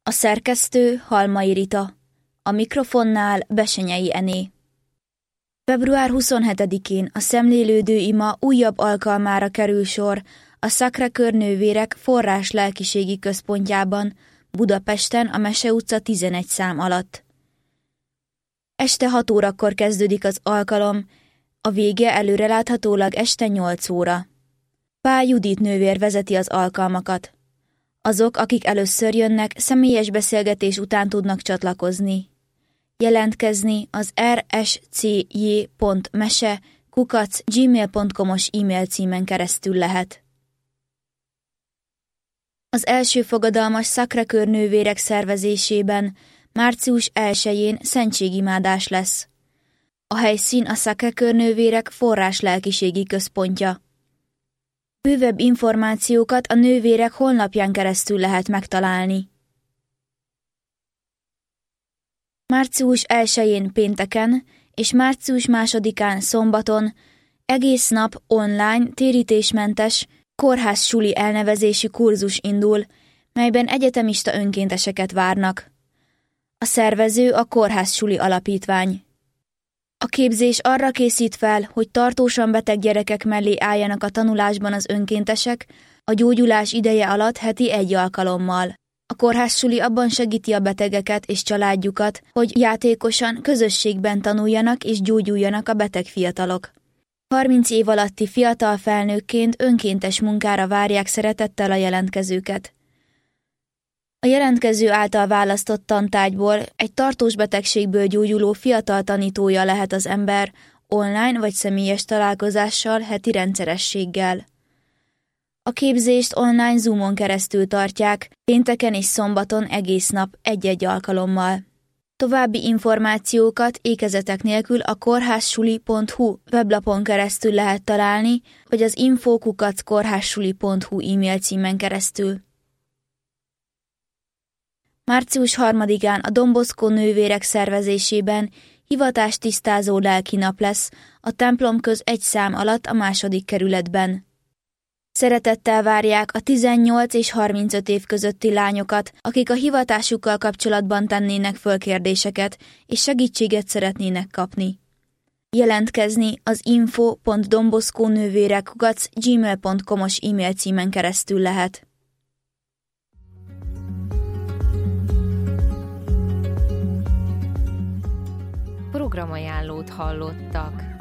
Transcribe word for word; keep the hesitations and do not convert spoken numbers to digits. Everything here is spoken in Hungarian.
A szerkesztő Halmai Rita, a mikrofonnál Besenyei Ené. február huszonhetedikén a szemlélődő ima újabb alkalmára kerül sor a Sacré-Cœur nővérek forrás lelkiségi központjában, Budapesten a Mese utca tizenegy szám alatt. Este hat órakor kezdődik az alkalom, a vége előreláthatólag este nyolc óra. Pál Judit nővér vezeti az alkalmakat. Azok, akik először jönnek, személyes beszélgetés után tudnak csatlakozni. Jelentkezni az er es cé jé pont mese kukac gmail pont com-os e-mail címen keresztül lehet. Az első fogadalmas Sacré-Cœur nővérek szervezésében március elsején szentségimádás lesz. A helyszín a Sacré-Cœur nővérek forrás lelkiségi központja. Bővebb információkat a nővérek honlapján keresztül lehet megtalálni. Március elsején pénteken és március másodikán szombaton egész nap online, térítésmentes kórház suli elnevezésű kurzus indul, melyben egyetemista önkénteseket várnak. A szervező a Kórház Suli Alapítvány. A képzés arra készít fel, hogy tartósan beteg gyerekek mellé álljanak a tanulásban az önkéntesek a gyógyulás ideje alatt heti egy alkalommal. A kórházsuli abban segíti a betegeket és családjukat, hogy játékosan, közösségben tanuljanak és gyógyuljanak a beteg fiatalok. harminc év alatti fiatal felnőkként önkéntes munkára várják szeretettel a jelentkezőket. A jelentkező által választott tantárgyból egy tartós betegségből gyógyuló fiatal tanítója lehet az ember online vagy személyes találkozással, heti rendszerességgel. A képzést online Zoomon keresztül tartják, pénteken és szombaton egész nap egy-egy alkalommal. További információkat ékezetek nélkül a kórházsuli pont hu weblapon keresztül lehet találni, vagy az info kukac kórházsuli pont hu e-mail címen keresztül. március harmadikán a Don Bosco nővérek szervezésében hivatástisztázó lelkinap lesz a templom köz egy szám alatt a második kerületben. Szeretettel várják a tizennyolc és harmincöt év közötti lányokat, akik a hivatásukkal kapcsolatban tennének föl kérdéseket és segítséget szeretnének kapni. Jelentkezni az info pont donbosconővérek kukac gmail pont com-os e-mail címen keresztül lehet. Programajánlót hallottak.